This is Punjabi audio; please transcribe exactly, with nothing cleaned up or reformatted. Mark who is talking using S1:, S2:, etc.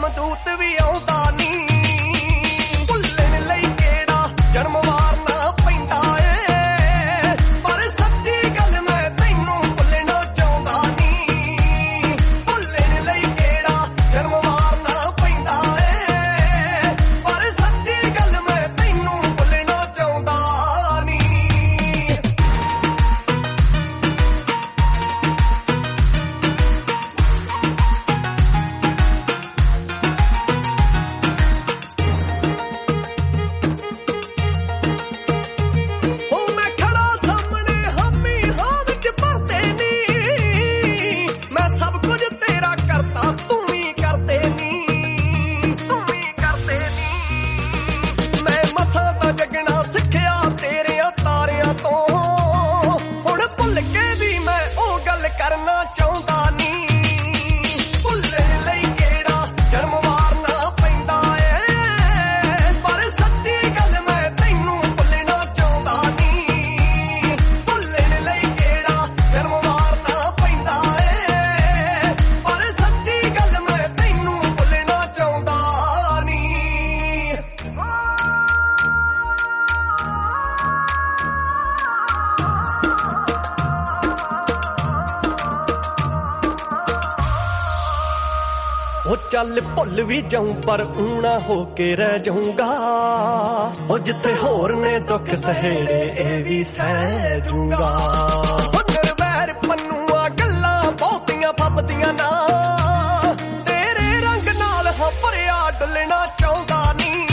S1: ਯਮਦੂਤ ਵੀ ਆਉਂਦਾ ਨੀ ਭੁੱਲਣ ਲਈ ਕਿਹੜਾ ਜਨਮ ਵਾਰਨਾ ਪੈਂਦਾ ਏ ਪਰ ਸੱਚੀ ਗੱਲ ਮੈਂ ਤੈਨੂੰ ਭੁੱਲਣਾ ਚਾਹੁੰਦਾ ਨੀ ਭੁੱਲਣ ਲਈ ਕਿਹੜਾ ਜਨਮ ਵਾਰਨਾ ਪੈਂਦਾ ਏ ਪਰ ਸੱਚੀ ਗੱਲ ਮੈਂ ਤੈਨੂੰ ਭੁੱਲਣਾ ਚਾਹੁੰਦਾ ਨੀ ਕਰਨਾ ਚਾਹੁੰਦਾ ਨੀ ਭੁੱਲਣ ਲਈ ਕਿਹੜਾ ਜਨਮ ਵਾਰਨਾ ਪੈਂਦਾ ਏ ਪਰ ਸੱਚੀ ਗੱਲ ਮੈਂ ਤੈਨੂੰ ਭੁੱਲਣਾ ਚਾਹੁੰਦਾ ਨੀ ਭੁੱਲਣ ਲਈ ਕਿਹੜਾ ਜਨਮ ਵਾਰਨਾ ਪੈਂਦਾ ਏ ਪਰ ਸੱਚੀ ਗੱਲ ਮੈਂ ਤੈਨੂੰ ਭੁੱਲਣਾ ਚਾਹੁੰਦਾ ਨੀ ਉਹ ਚੱਲ ਭੁੱਲ ਵੀ ਜਾਊਂ ਪਰ ਊਣਾ ਹੋ ਕੇ ਰਹਿ ਜਾਊਂਗਾ ਉਹ ਜਿੱਥੇ ਹੋਰ ਨੇ ਦੁੱਖ ਸਹੇੜੇ ਇਹ ਵੀ ਸਹਿ ਜੂੰਗਾ ਉਹ ਨਿਰਵੈਰ ਪੰਨੂਆਂ ਗੱਲਾਂ ਬਹੁਤੀਆਂ ਫੱਬਦੀਆਂ ਨਾ ਤੇਰੇ ਰੰਗ ਨਾਲ ਹਾਂ ਭਰਿਆ ਡੁੱਲਣਾ ਚਾਹੁੰਦਾ ਨੀ